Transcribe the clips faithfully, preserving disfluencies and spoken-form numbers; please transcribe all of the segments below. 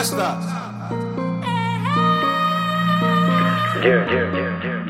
master. Yeah, yeah, yeah, yeah,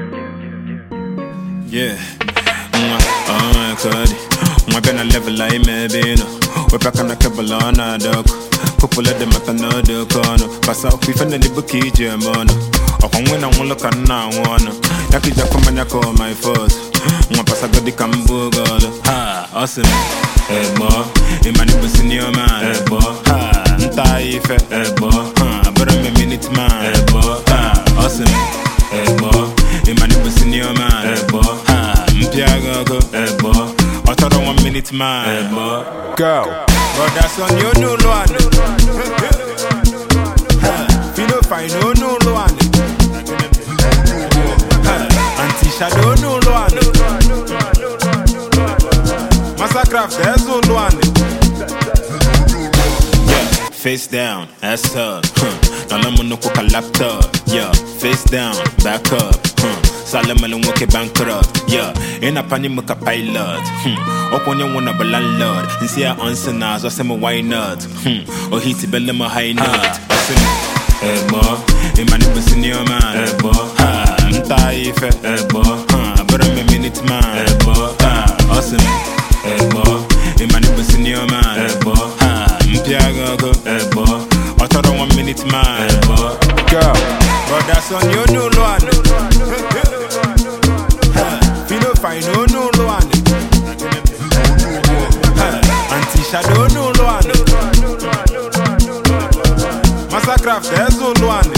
yeah, Yeah, oh, Cody. My pen a level I may be no. We're back on the cable on a dog. Couple of them at another corner. Pass out, we find the bookie, German. Or when I won't look at now, one. Yaki Jacoman, call my first. My passago di Cambo, ha, awesome. Eh, boy, in my neighbor senior man, eh, boy, ha, Taife, eh, boy, ha, but I'm a minute man, eh, boy, ha, awesome. Eh, boy, in my neighbor senior man, eh, boy, ha, Mpiago, eh, boy, I thought I one minute man, eh, boy, Go. but that's on your new one. Fino fine, no new one. Anti-shadow, no one. Massacraft, there's no one. Yeah, face down, ass up. Now I'm on the cook a laptop. Yeah, face down, back up. Salaman and walk a bankrupt. Yeah, in a panic a pilot. Up on your one of a landlord. And see I answer now, so I say why not? Or he's a bell my high nut. Hey boy, in my neighbor senior man. Hey boy, ha, I'm Taife. Hey boy, ha, but I'm a minute man. Hey boy, ha, awesome. Hey boy, in my neighbor senior man. Hey boy, ha, Mpiago. Hey boy, I thought I one minute man. Hey boy, Go. but that's on your new one. Fino fine, no new one. Anti-shadow, no one. Massacraft, there's no one.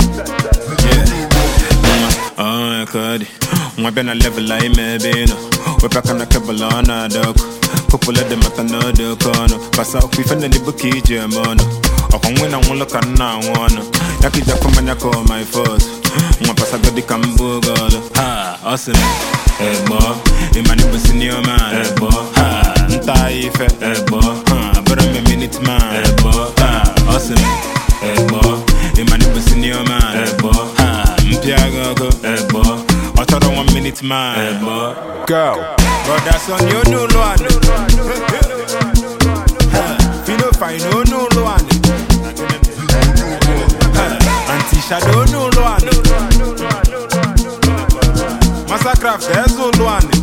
Yeah. Oh, Cody. My pen a level I may be no. We're back on the cable on a dog. Couple of them at another corner. Pass out, we find the bookie, German. Or when I won't look at now, one. Yaki Jacoman, call my first. My passago di Cambo, ha, awesome. Hey boy, in my neighbor senior man. Hey boy, ha, Taife. Hey boy, ha, but I'm a minute man. Hey boy, ha, awesome. Hey boy, in my neighbor senior man. Hey boy, ha, Mpiago. Hey boy, I thought I one minute man. Hey boy, Go. but that's on your new one. Fino fine, no new one. Anti-shadow, no one. Massacraft, there's no one.